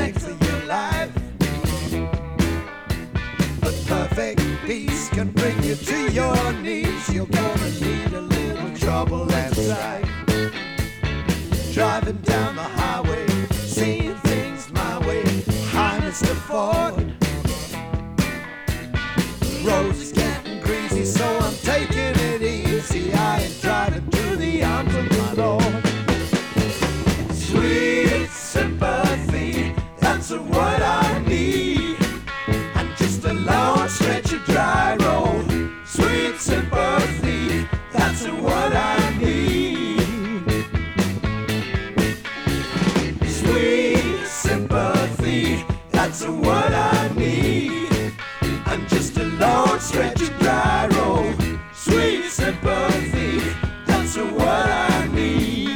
strength of your life. But perfect peace can bring you to your knees. You're gonna need a little trouble and strife. Driving down the highway, seeing things my way. Hi, Mr. Ford. Roads is getting greasy, so I'm taking it easy. I ain't driving to the arms of my Lord. Sweet sympathy, that's what I need. And just a long stretch of dry road. Sweet sympathy, that's what I need. Sweet sympathy, that's what I need. And just a long stretch of dry road. Sweet sympathy, that's what I need.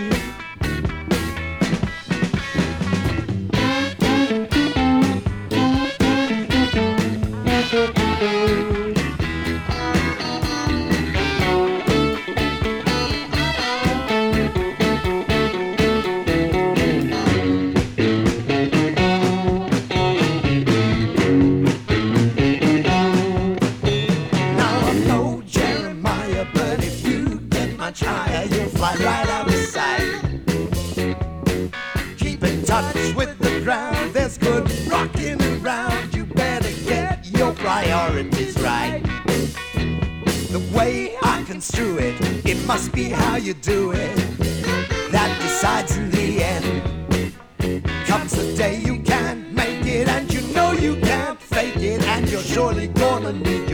Higher, you'll fly right out of sight. Keep in touch with the ground, there's good rocking around. You better get your priorities right. The way I construe it, it must be how you do it that decides in the end. Comes the day you can't make it, and you know you can't fake it, and you're surely gonna need